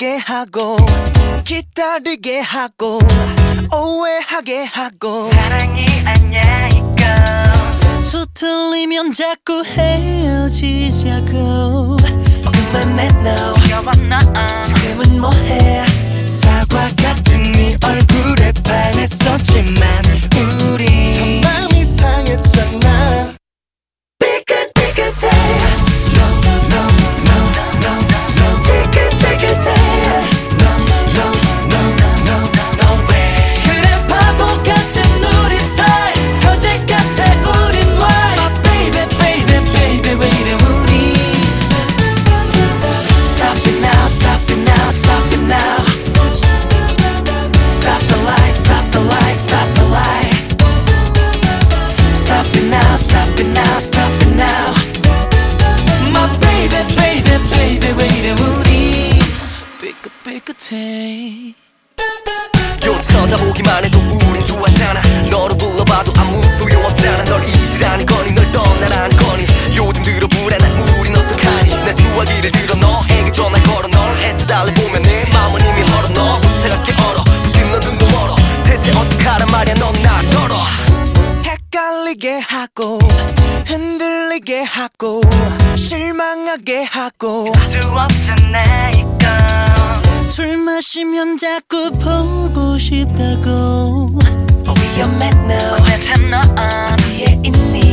설레게 하고 기다리게 하고 오해하게 하고 사랑이 아냐 이거 서툴리면 자꾸 헤어지자고 그만해 no 귀여워 너 지금은 뭐해 사과 같은 네 얼굴에 반했었지만 우리 마음이 상했잖아 삐끗삐끗해 No no no no no 찌긋찌긋해 No no no no no way 그래 바보 같은 우리 사이 거짓 같아 우린 why My baby baby baby 왜 이래 우리 Stop it now stop it now stop it now Stop the lie stop the lie stop the lie Stop it now stop it now stop it now My baby baby baby 왜 이래 우리 삐끗삐끗해 요 쳐다보기만 해도 우린 좋았잖아 너를 불러봐도 아무 소용없잖아 널 잊으라는 거니 널 떠나라는 거니 요즘 들어 불안한 우린 어떡하니 내 수화기를 들어 너에게 전화 걸어 널 애써달래 보면 내 마음은 이미 얼어 너 차갑게 얼어 붙은 너 눈도 멀어 대체 어떡하란 말이야 넌 나 덜어 헷갈리게 하고 흔들리게 하고 실망하게 하고 수 없잖아 이거 술 마시면 자꾸 보고 싶다고 But we are mad now 언제 너 어디에 있니